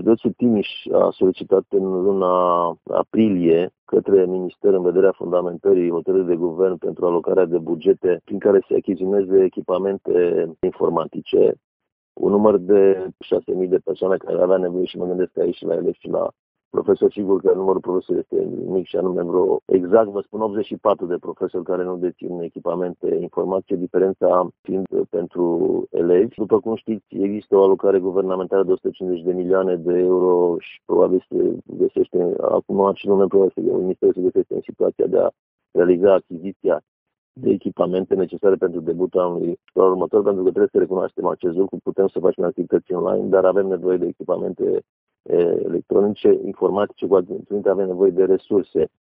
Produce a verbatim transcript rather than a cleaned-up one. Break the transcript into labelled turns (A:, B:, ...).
A: Județul Timiș a solicitat în luna aprilie către Minister în vederea fundamentării hotărârii de guvern pentru alocarea de bugete prin care se achiziționeze echipamente informatice. Un număr de șase mii de persoane care avea nevoie și mă gândesc aici la elevi și la profesori, sigur că numărul profesorilor este mic și anume vreo, exact vă spun, optzeci și patru de profesori care nu dețin echipamente informatice, diferența fiind pentru elevi. După cum știți, există o alocare guvernamentală de o sută cincizeci de milioane de euro și probabil se găsește, acum acel moment probabil că Ministerul se găsește în situația de a realiza achiziția de echipamente necesare pentru debutul anului următor, pentru că trebuie să recunoaștem acest lucru, putem să facem activități online, dar avem nevoie de echipamente electronice, informatice, cu alte avem nevoie de resurse.